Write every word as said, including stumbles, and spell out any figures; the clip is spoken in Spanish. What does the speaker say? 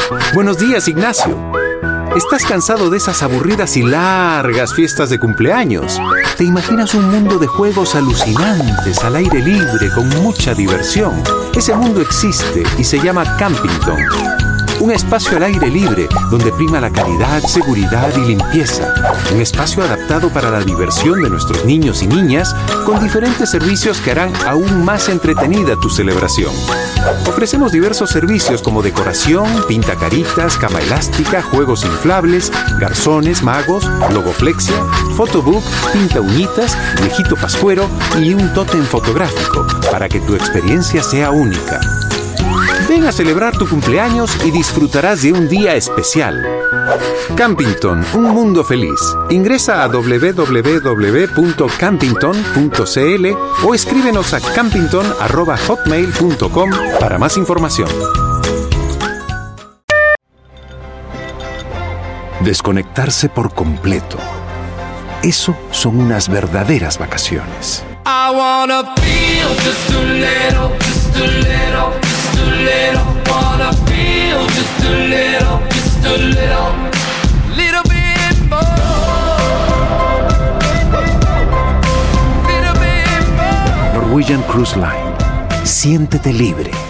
Buenos días, Ignacio. ¿Estás cansado de esas aburridas y largas fiestas de cumpleaños? ¿Te imaginas un mundo de juegos alucinantes al aire libre con mucha diversión? Ese mundo existe y se llama Campington. Un espacio al aire libre donde prima la calidad, seguridad y limpieza. Un espacio adaptado para la diversión de nuestros niños y niñas con diferentes servicios que harán aún más entretenida tu celebración. Ofrecemos diversos servicios como decoración, pintacaritas, cama elástica, juegos inflables, garzones, magos, logoflexia, photobook, pinta uñitas, viejito pascuero y un tótem fotográfico para que tu experiencia sea única. Ven a celebrar tu cumpleaños y disfrutarás de un día especial. Campington, un mundo feliz. Ingresa a doble u doble u doble u punto campington punto c l o escríbenos a campington arroba hotmail punto com para más información. Desconectarse por completo. Eso son unas verdaderas vacaciones. I wanna feel just a little, just a little, just a little. Wanna feel just a little, just a little, little bit more, little bit more. Norwegian Cruise Line. Siéntete libre.